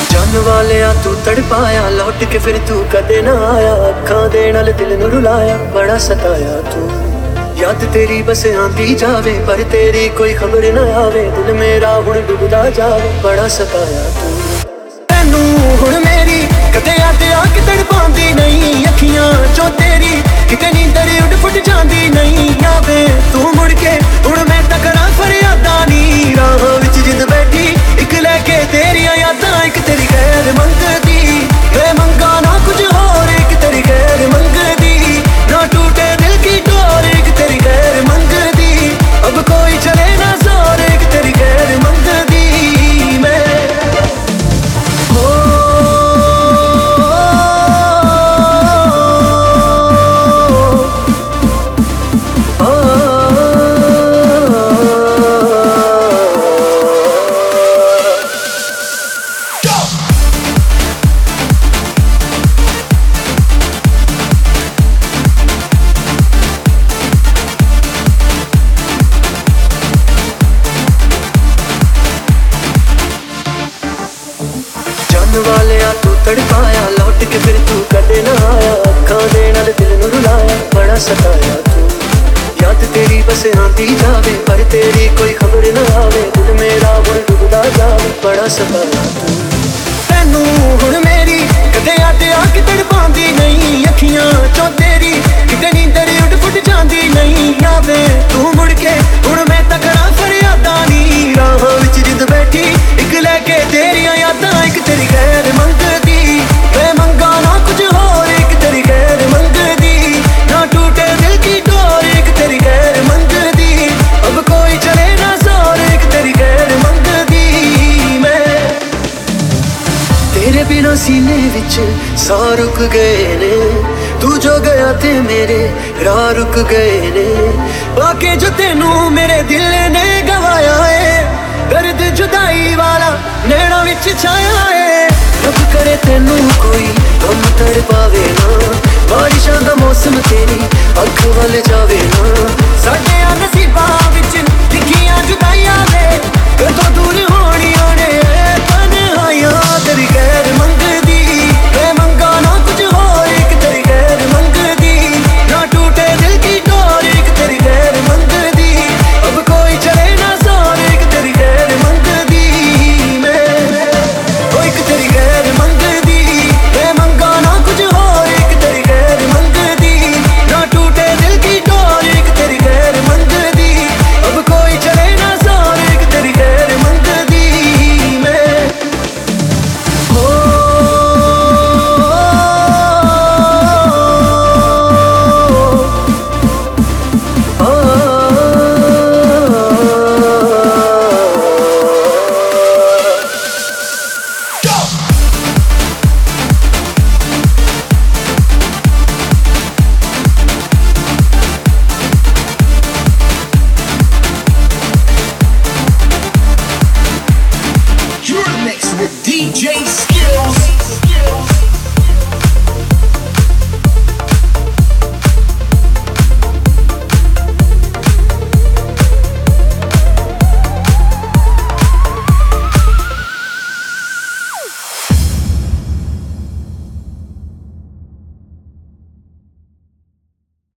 जान वालिया तू तड़पाया, लौट के फिर तू कदे ना आया। अखां दे नाल दिल नूं रुलाया, बड़ा सताया तू। याद तेरी बस आंदी जावे, पर तेरी कोई खबर ना आवे। दिल मेरा हुण डुबदा जावे, बड़ा सताया तू। तैनू हुण मेरी कदे याद आके तड़पांदी नहीं। अखियां चों तेरी किते नींदर उड़ फुट जांदी नहीं। आवे तू मुड़ के हुण मैं तां करां फरियादां नी। राह विच जिंद बैठी इक लैके तेरियां यादां, इक तेरी गैर मंगदी। मैं मंगा ना कुछ होर, इक तेरी गैर मंगदी। ना टूटे दिल की डोर, इक तेरी गैर मंगदी। अब कोई चले ना जोर, इक तेरी गैर मंगदी। मैं वालिया तू तड़पाया, लौट के फिर तू कदे ना आया। अखां दे नाल दिल नूं रुलाया, बड़ा सताया तू। याद तेरी बस आंदी जावे, पर तेरी कोई खबर ना आवे। दिल मेरा हुण डुबदा जावे, बड़ा सताया तू। तैनू हुण मेरी कदे याद आके तड़पांदी नहीं। अखियां चों तेरी किते नींदर उड़ फुट जांदी नहीं। आवे तू मुड़ के हुण मैं तां करां फरियादां नी। राह विच जिंद बैठी इक लैके तेरियां यादां, इक तेरी गैर मंगदी। मैं मंगा ना कुछ होर, इक तेरी गैर मंगदी। ना टूटे दिल की डोर, इक तेरी गैर मंगदी। अब कोई चले ना जोर, इक तेरी गैर मंगदी। मैं तेरे बिना सीने विच साह रुक गए ने। तू जो गया ते मेरे राह रुक गए ने। बाकी जो तेनू मेरे दिल ने गवाया है, दर्द जुदाई वाला नैना विच छाया है। रब करे तेनू कोई गम तड़ पावे ना। बारिशां दा मौसम तेरी अख वल जावे ना। साडे